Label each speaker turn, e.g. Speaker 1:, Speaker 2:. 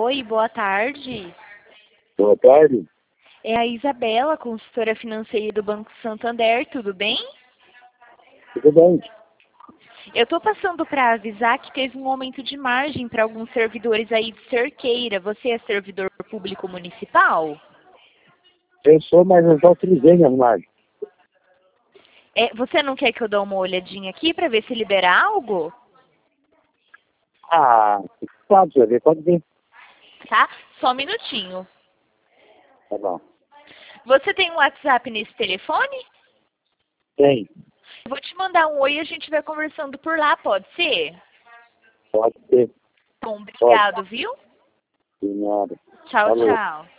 Speaker 1: Oi, boa tarde.
Speaker 2: Boa tarde.
Speaker 1: É a Isabela, consultora financeira do Banco Santander, tudo bem?
Speaker 2: Tudo bem?
Speaker 1: Eu estou passando para avisar que teve um aumento de margem para alguns servidores aí de Cerqueira. Você é servidor público municipal?
Speaker 2: Eu sou, mas eu já utilizei minhas margens.
Speaker 1: Você não quer que eu dê uma olhadinha aqui para ver se libera algo?
Speaker 2: Ah, pode vir.
Speaker 1: Tá? Só um minutinho.
Speaker 2: Tá bom.
Speaker 1: Você tem um WhatsApp nesse telefone?
Speaker 2: Tem.
Speaker 1: Eu vou te mandar um oi e a gente vai conversando por lá, pode ser?
Speaker 2: Pode ser.
Speaker 1: Bom,
Speaker 2: Pode.
Speaker 1: obrigado, viu?
Speaker 2: De nada.
Speaker 1: Tchau,
Speaker 2: Falou.
Speaker 1: tchau.